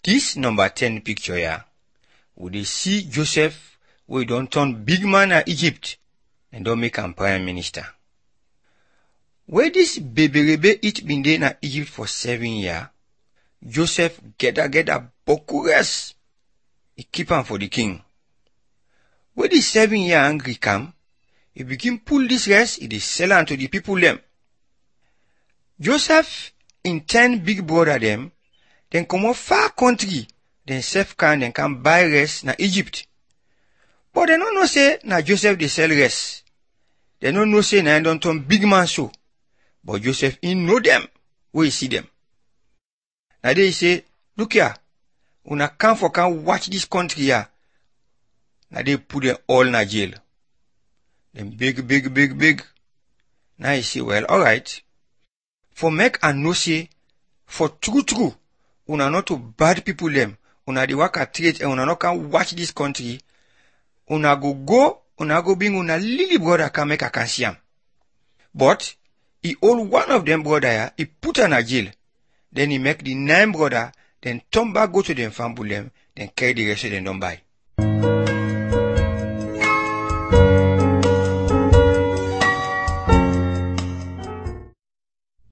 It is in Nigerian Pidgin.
This number 10 picture here, we dey see Joseph wey don turn big man at Egypt and don make am prime minister. Wey this baby it been dey na Egypt for 7 years, Joseph gather boku rest. He keep am for the king. Wey the 7 year angry come, he begin pull this rest, he dey sell am to the people them. Joseph in 10 big brother them, then come out far country, then self can buy rest na Egypt. But they no know say na Joseph dey sell rest. They no know say na don turn big man so. But Joseph he know them, where he see them. Now they say, look here, una can watch this country here. Now they put them all in jail. Them big. Now he say, well, alright. For make and no say, for true, una not to bad people them, una dey work at trade and una not can watch this country, una go bring una little brother can make a can see am. But, he hold one of them brother here, he put her in a jail. Then he make the 9 brother, then turn back go to them family them, then carry the rest of them don't buy.